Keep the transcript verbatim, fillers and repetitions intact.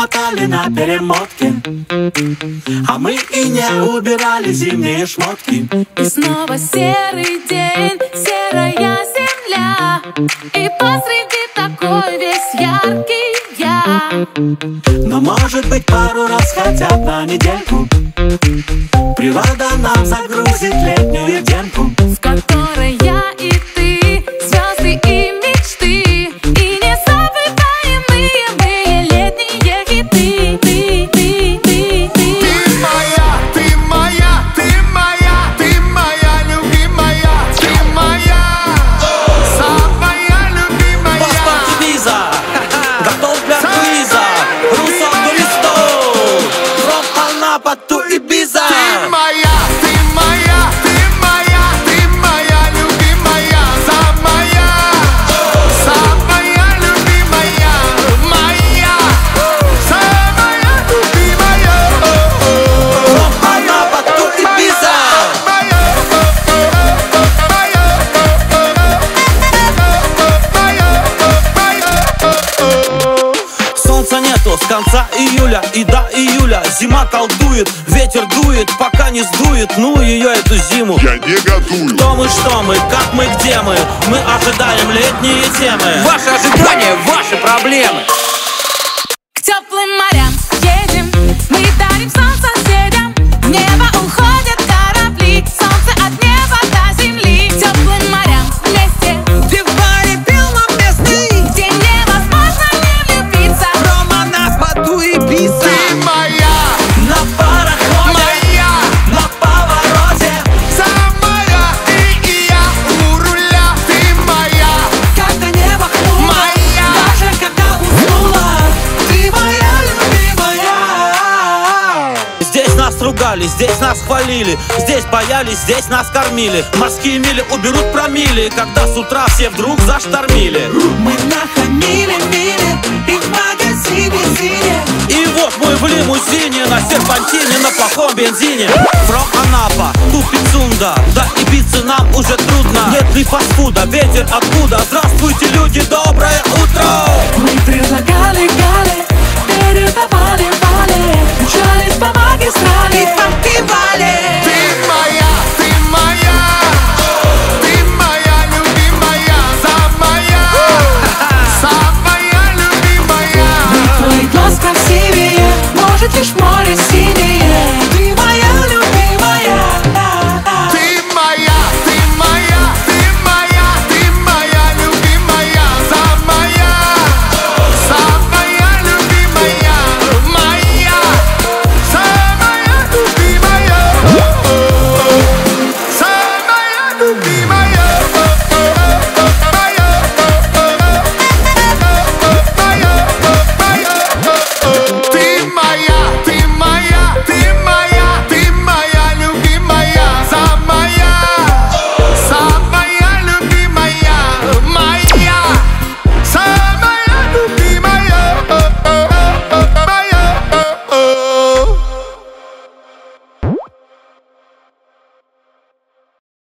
мотали на перемотке, а мы и не убирали зимние шмотки. И снова серый день, серая земля, и посреди такой весь яркий я. Но может быть пару раз хотя бы на недельку природа нам загрузит летнюю демку, в которой я и ты, звезды и мечты, и незабываемые мы летние хиты. Ты, ты, ты, ты, ты моя, ты моя, ты моя, ты моя любимая, ты моя, самая любимая. Паспорт Виза, готов для квиза. Русо туристов, from Анапа to Ibiza. Ты моя, ты моя, ты моя, ты моя любимая, самая, самая любимая, моя, самая любимая. From Анапа to Ibiza. Солнца нету с конца июля и до июля. Зима колдует, ветер дует, пока не сдует, ну ее эту зиму. Я негодую. Кто мы, что мы, как мы, где мы? Мы ожидаем летние темы. Ваши ожидания, ваши проблемы. к теплым морям едем, мы дарим сон соседям. В небо уходят корабли, солнце от неба до земли. К теплым морям вместе, Ты в баре пил нам местный, где невозможно не влюбиться. Рома нас поту и писа. Ты моя, На пароходе, моя, на повороте, самая, ты и я у руля. Ты моя, когда небо хмуро, моя, даже когда уснула. Ты моя любимая. Здесь нас ругали, здесь нас хвалили, здесь боялись, здесь нас кормили. Морские мили уберут промили, когда с утра все вдруг заштормили. Мы нахамили мили и в магазине сине. И вот мы в лимузине, на серпантине, на плохом бензине. From Анапа, ту Пицунда, до Ибицы нам уже трудно. Нет ли фастфуда, ветер откуда? Здравствуйте, люди добрые.